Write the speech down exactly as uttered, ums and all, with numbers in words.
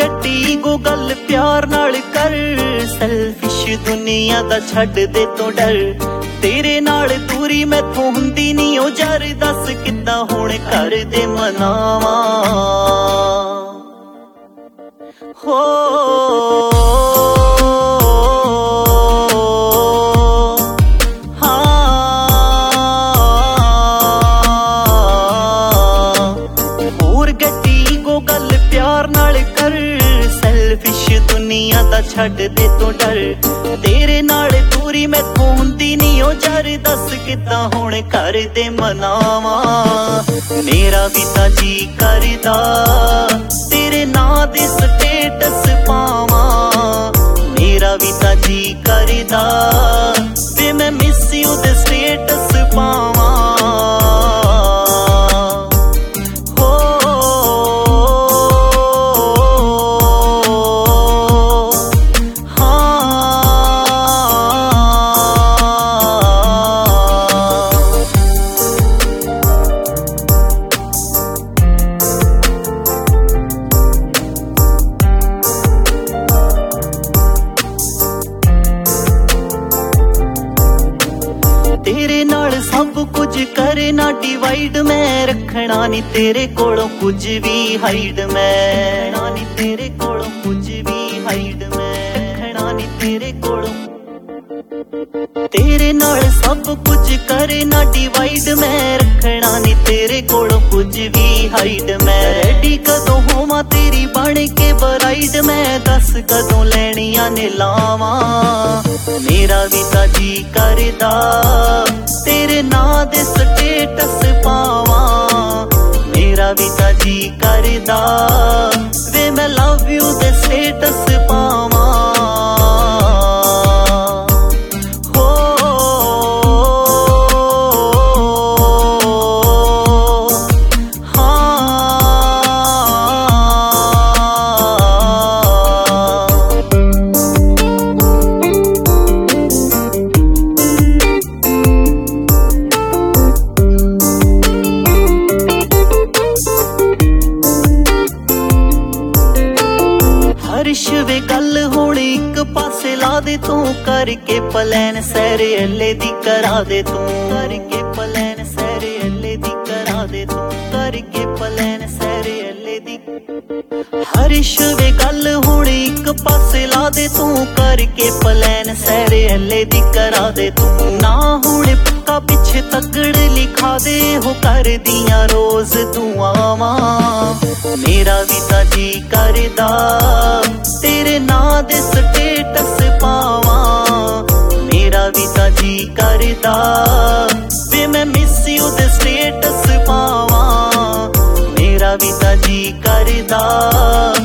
ਗੱਡੀ ਗੋ ਗੱਲ ਪਿਆਰ ਨਾਲ ਕਰ, ਸੈਲਫਿਸ਼ ਦੁਨੀਆ ਦਾ ਛੱਡ ਦੇ ਤੂੰ ਡਰ। ਤੇਰੇ ਨਾਲ ਦੂਰੀ ਮੈਥੋਂ ਹੁੰਦੀ ਨੀ ਓ ਯਾਰ, ਦੱਸ ਕਿੱਦਾਂ ਹੁਣ ਘਰ ਦੇ ਮਨਾਵਾਂ। ਹੋ ਦੁਨੀਆ ਦਾ ਛੱਡ ਦੇ ਤੂੰ ਡਰ। ਤੇਰੇ ਨਾਲ ਦੂਰੀ ਮੈਥੋਂ ਹੁੰਦੀ ਨੀ ਓ ਯਾਰ, ਦੱਸ ਕਿੱਦਾਂ ਹੁਣ ਘਰ ਦੇ ਮਨਾਵਾਂ। ਮੇਰਾ ਵੀ ਤਾਂ ਜੀ ਕਰਦਾ ਤੇਰੇ ਨਾਂ ਦੇ ਸਟੇਟਸ ਪਾਵਾਂ, ਮੇਰਾ ਵੀ ਤਾਂ ਜੀ ਕਰਦਾ ਵੇ ਮੈਂ ਮਿਸ ਯੂ ਦੇ ਸਟੇਟਸ ਪਾਵਾਂ। ਤੇਰੇ ਨਾਲ ਸਭ ਕੁਝ ਕਰੇ ਨਾ ਡਿਵਾਈਡ, ਮੈਂ ਰੱਖਣਾ ਨੀ ਤੇਰੇ ਕੋਲੋਂ ਕੁਝ ਵੀ ਹਾਈਡ। ਮੈਂ ਰੱਖਣਾ ਨੀ ਤੇਰੇ ਕੋਲੋਂ ਕੁਝ ਵੀ ਹਾਈਡ, ਮੈਂ ਰੱਖਣਾ ਨੀ ਤੇਰੇ ਕੋਲੋਂ। ਤੇਰੇ ਨਾਲ ਸਭ ਕੁਝ ਕਰੇ ਨਾ ਡਿਵਾਈਡ, ਮੈਂ ਰੱਖਣਾ ਨੀ ਤੇਰੇ ਕੋਲੋਂ ਕੁਝ ਵੀ ਹਾਈਡ। ਮੈਂ ਰੈਡੀ ਕਦੋਂ ਹੋਵਾਂ ਤੇਰੀ ਬਣ ਕੇ ਬਰਾਈਡ, ਮੈਂ ਦੱਸ ਕਦੋਂ ਲੈਣੀਆਂ ਨੇ ਲਾਵਾਂ। ਮੇਰਾ ਵੀ ਤਾਂ ਜੀ ਕਰਦਾ ਤੇਰੇ ਨਾਂ ਦੇ ਸਟੇਟਸ ਪਾਵਾਂ, ਮੇਰਾ ਵੀ ਤਾਂ ਜੀ ਕਰਦਾ ਵੇ ਮੈਂ ਲਵ ਯੂ ਦੇ ਸਟੇਟਸ ਪਾਵਾਂ। ਹਰਸ਼ ਵੇ ਗੱਲ ਹੁਣ ਇੱਕ ਪਾਸੇ ਲਾ ਦੇ ਤੂੰ, ਕਰਕੇ ਪਲੈਨ ਸੈਰ ਅੱਲੇ ਦੀ ਕਰਾ ਦੇ ਤੂੰ, ਕਰਕੇ ਪਲੈਨ ਸੈਰ ਅੱਲੇ ਦੀ ਕਰਾ ਦੇ ਤੂੰ, ਕਰਕੇ ਪਲੈਨ ਸੈਰ ਅੱਲੇ ਦੀ। ਹਰਸ਼ ਵੇ ਗੱਲ ਹੁਣ ਇੱਕ ਪਾਸੇ ਲਾ ਦੇ ਤੂੰ, ਕਰਕੇ ਪਲੈਨ ਸੈਰ ਅੱਲੇ ਦੀ ਕਰਾ ਦੇ ਤੂੰ। ਨਾ ਹੁਣ ਪੱਕਾ ਪਿੱਛੇ ਤੱਕੜ ਲਿਖਾ ਦੇ, ਹੋ ਕਰਦੀਆਂ ਰੋਜ਼ ਦੁਆਵਾਂ। ਮੇਰਾ ਵੀ ਤਾਂ ਜੀ ਕਰਦਾ ਤੇਰੇ ਨਾਂ ਦੇ ਸਟੇਟਸ ਪਾਵਾਂ, ਮੇਰਾ ਵੀ ਤਾਂ ਜੀ ਕਰਦਾ ਵੇ ਮੈਂ ਮਿਸ ਯੂ ਦੇ ਸਟੇਟਸ ਪਾਵਾਂ, ਮੇਰਾ ਵੀ ਤਾਂ ਜੀ ਕਰਦਾ